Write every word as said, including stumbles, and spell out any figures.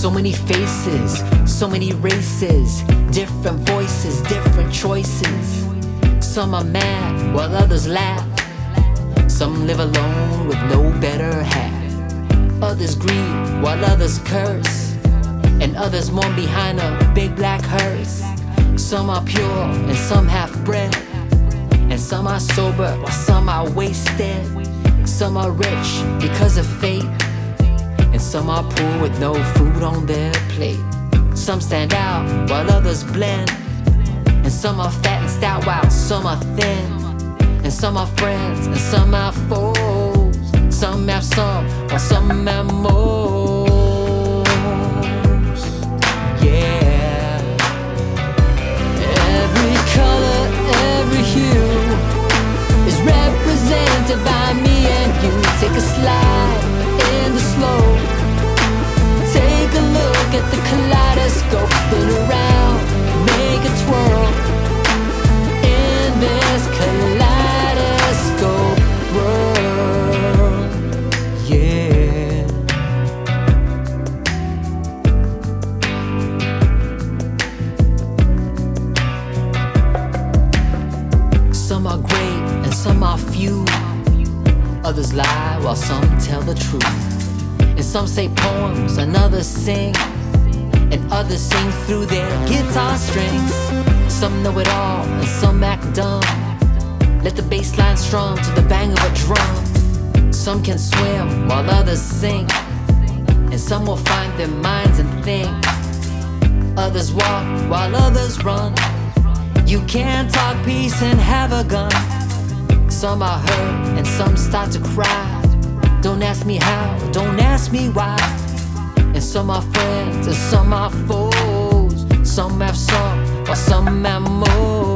So many faces, so many races, different voices, different choices. Some are mad while others laugh. Some live alone with no better half. Others grieve while others curse, and others mourn behind a big black hearse. Some are pure and some half-bred, and some are sober while some are wasted. Some are rich because of fate, and some are poor with no food on their plate. Some stand out while others blend, and some are fat and stout while some are thin. And some are friends and some are foes. Some have some while some have most. Yeah. Every color, every hue is represented by me and you. Take a slide in the slow. Take a look at the kaleidoscope. Spin around, make a twirl in this kaleidoscope world. Yeah. Some are great and some are few. Others lie while some tell the truth. And some say poems and others sing, and others sing through their guitar strings. Some know it all and some act dumb. Let the bass line strum to the bang of a drum. Some can swim while others sink, and some will find their minds and think. Others walk while others run. You can't talk peace and have a gun. Some are hurt and some start to cry. Don't ask me how, don't ask me why. And some are friends and some are foes. Some have some while some have more.